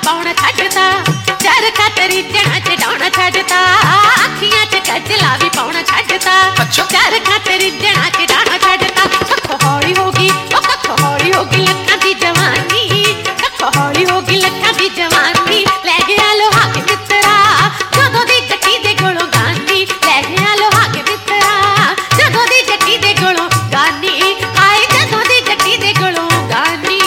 पाउणा छड्डता चरखा तरीजणा च डाउणा छड्डता अखियां च कजला भी पाउणा छड्डता चरखा तरीजणा च डाउणा छड्डता कख हौली होगी लक्कां दी जवानी कख हौली होगी लक्कां दी जवानी लै गया लोहा के मित्तरा जदों दी जट्टी दे कोलों गानी लै गया लोहा के मित्तरा जदों दी जट्टी दे कोलों गानी आए जदों दी जट्टी दे कोलों गानी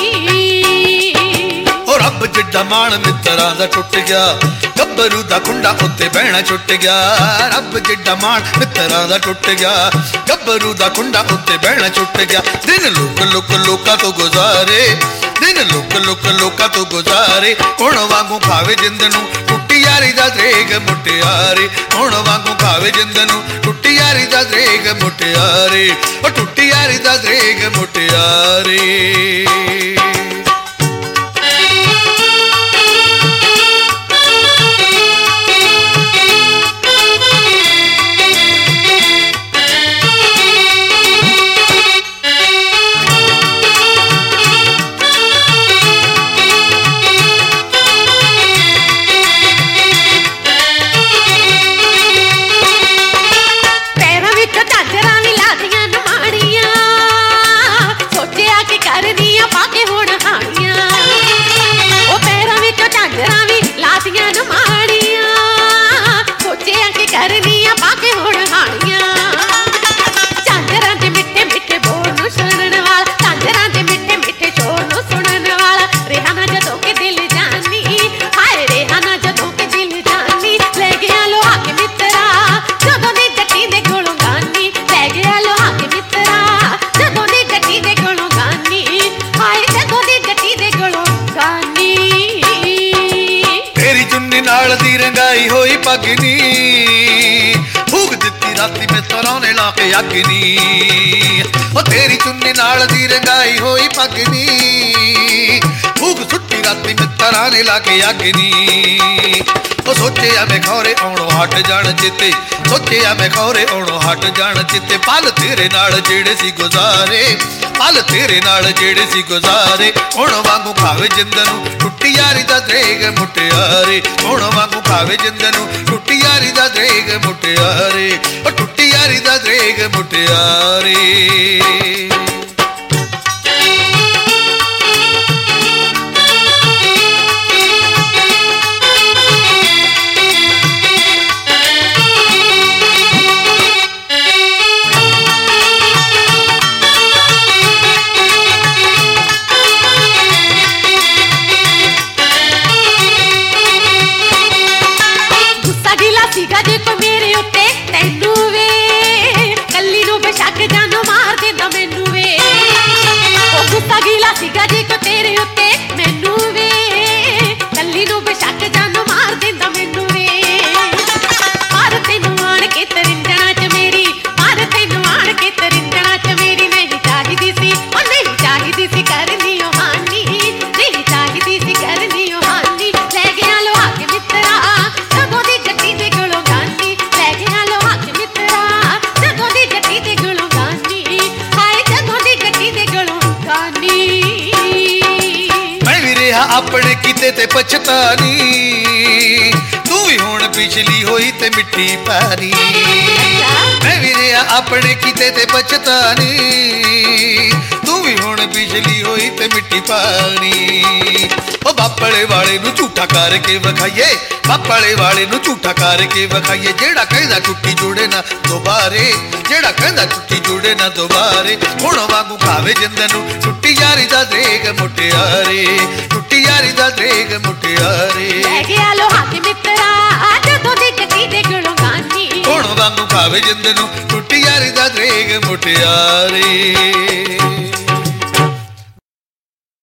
रब जिड्डा माण मित्तरां दा टुट गया गब्बरू दा खुंडा उत्ते बहना छुट गया रब जिड्डा माण मित्तरां दा टुट गया गब्बरू दा खुंडा उत्ते बहना छुट गया दिन लुक लुक लोकां तो गुजारे दिन लुक लुक लोकां तो गुजारे हुण वांगू खावे जिंद नूं टुट्टी यारी दा द्रेग मुटियारे हुण वांगू खावे जिंद नूं टुट्टी यारी दा द्रेग मुटियारे ओ टुट्टी यारी दा द्रेग मुटियारे रंगाई होई पगनी फूक दिती राती में तराने लाके अग्नी ओ तेरी चुन्नी नाल दी रंगाई होई पगनी फूक सुट्टी राती में तराने लाके अग्नी ओ सोचे मैं खौरे आउणो हट जाण चिते सोचे मैं खौरे आउणो हट जाण चिते पल तेरे नाल जेड़े सी गुजारे पल तेरे नाल जेड़े सी गुजारे हुण वांगू खावे जिंद नूं टुट्टी यारी दा द्रेग मुटियारे हुण वांगू खावे जिंद नूं टुट्टी यारी दा द्रेग मुटियारे ओ टुट्टी यारी दा द्रेग मुटियारे अपने किते ते पछतानी तू भी हुण पिछली होई ते मिट्टी पानी मैं भी रहा अपने किते ते पछतानी तू भी हुण पिछली होई ते मिट्टी पानी ओ बापड़े वाले नू झूठा करके विखाइए बापड़े वाले नू झूठा करके विखाइए जेड़ा कहदा टुट्टी जुड़े ना दोबारे जेड़ा कहदा टुट्टी जुड़े ना दोबारे हुण वांगू खावे जिंद नू टुट्टी यारी दा द्रेग मुटियारे टुट्टी यारी दा द्रेग मुटियारे लै गया लोहा के मित्तरा जदों दी जट्टी दे कोलों गानी हुण वांगू खावे जिंद नू टुट्टी यारी दा द्रेग मुटियारे।